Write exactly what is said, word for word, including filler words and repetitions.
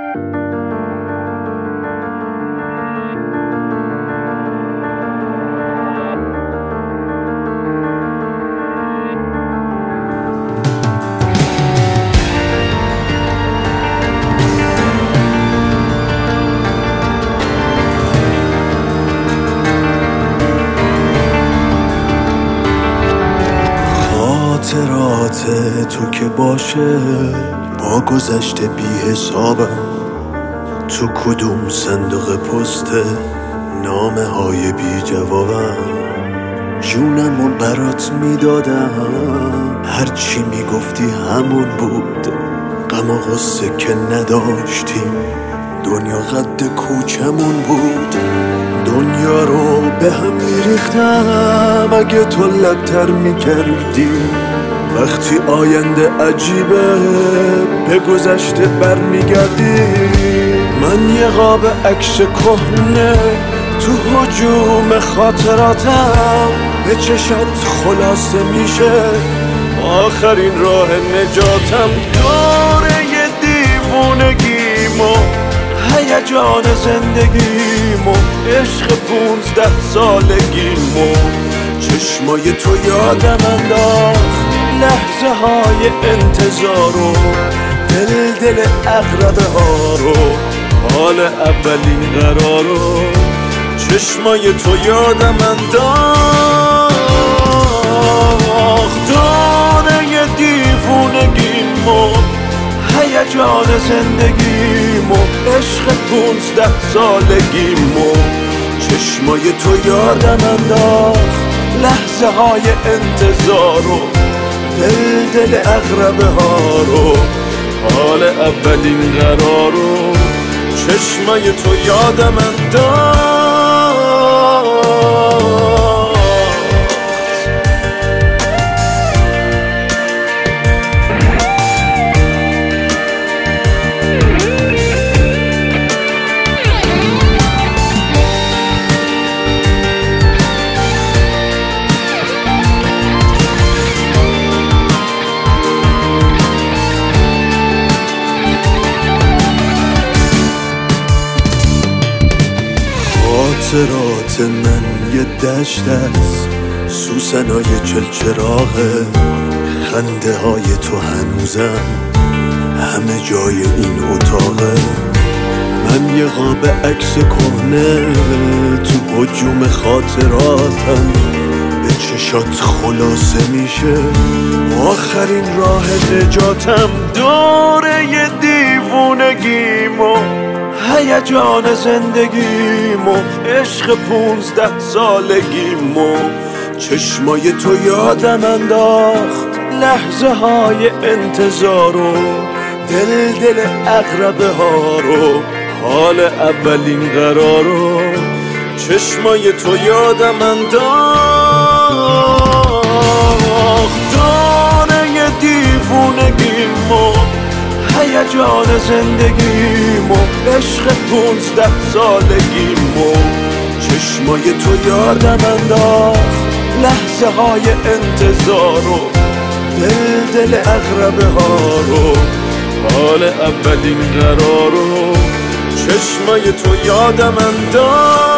خاطرات تو که باشه با گذشته بی حسابم، تو کدوم صندوق پسته نامه های بی جوابم، جونمو برات میدادم هرچی میگفتی همون بود، غم و غصه که نداشتیم دنیا قد کوچمون بود، دنیا رو به هم میریختم اگه تو لبتر میکردی، وقتی آینده عجیبه به گذشته برمیگردی، من یه قاب عکس کهنه تو هجوم خاطراتم، به چشات خلاصه میشه آخرین راه نجاتم، دوره یه دیوونگیمو هیجان زندگیمو عشق پونزده سالگیمو، چشمای تو یادم انداخت لحظه های انتظارو، دل دل اقربه ها رو حال اولین قرارو، چشمای تو یادم انداخت دوره دیوونگیمو هیجان زندگیمو عشق پونزده سالگیمو، چشمای تو یادم انداخت لحظه های انتظارو، دل دل اقربه ها رو حال اولین قرارو، چشمای تو یادم انداخت. خاطرات من یه دشت است، سوسنای چلچراغه، خنده های تو هنوزم همه جای این اتاقه، من یه قاب عکس کهنه تو هجوم خاطراتم، به چشات خلاصه میشه آخرین راه نجاتم، دوره یه دیوونگیمو هیجان زندگیمو عشق پونزده سالگیمو، چشمای تو یادم انداخت لحظه های انتظارو، دل دل اقربه ها رو حال اولین قرارو، چشمای تو یادم انداخت دوره دیوونگیمو هیجان زندگیمو عشق پونزده سالگیمو، چشمای تو یادم انداخت لحظه های انتظارو، دل دل اقربه ها رو حال اولین قرارو، چشمای تو یادم انداخت.